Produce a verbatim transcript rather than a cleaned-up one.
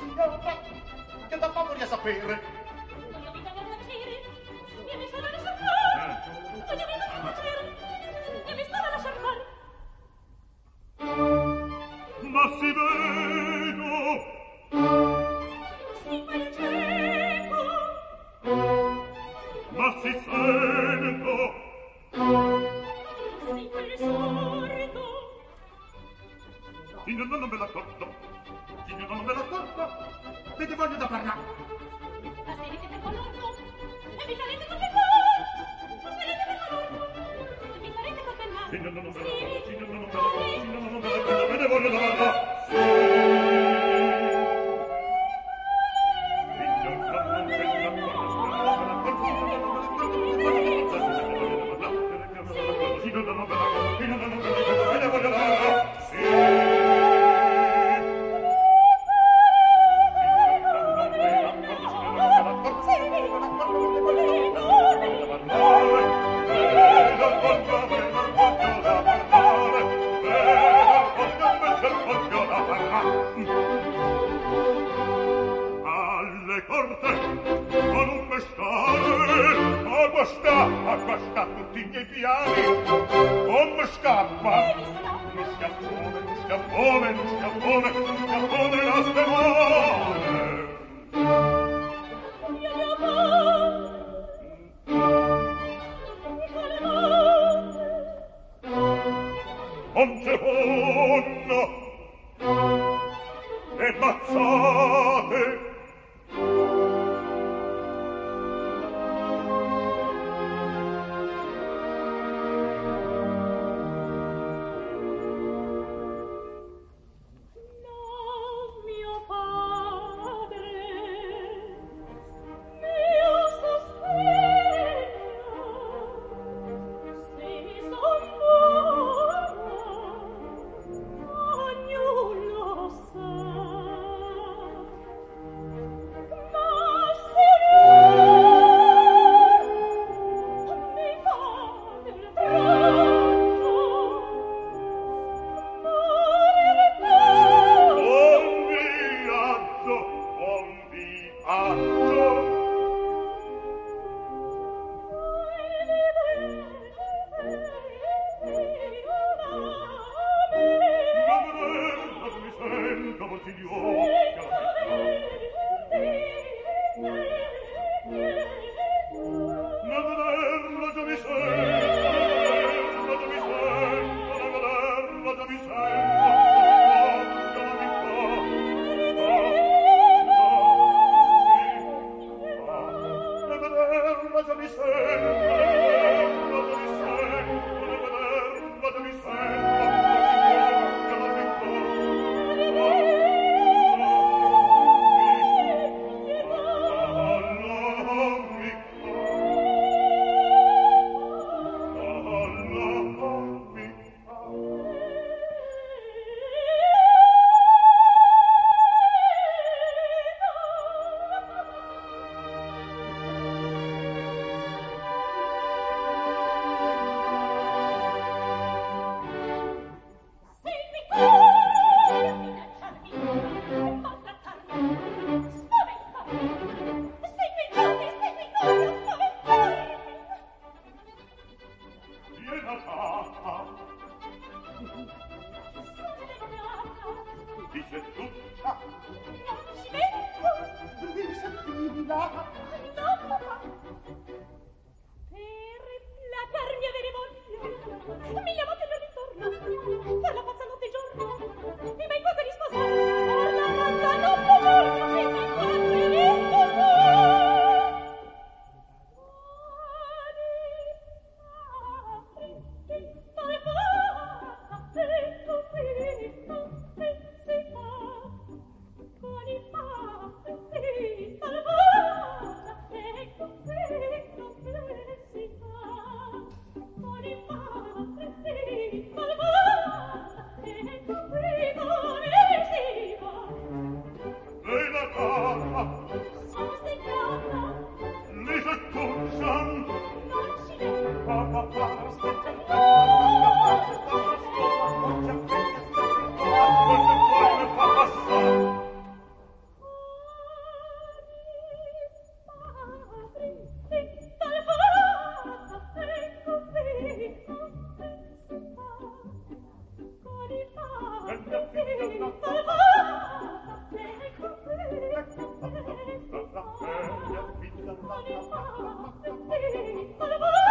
signora, che da favori a sapere. Voglio mica per piacere, e mi sarà lasciar fare. Voglio mica per piacere, e mi sarà lasciar fare. Ma si vedo, si quel cieco, ma si sento, si quel sordo. Signor, non me l'accordo, Signora, non me l'accordo. Vedi, voglio da parlare. Aspirite per colorno, e mi farete colpellare. Aspirite per colorno, e mi farete colpellare. signor, non me Sì, l'accordo, signor, non me l'accordo, signor, non me l'accordo, me ne voglio da parlare. Con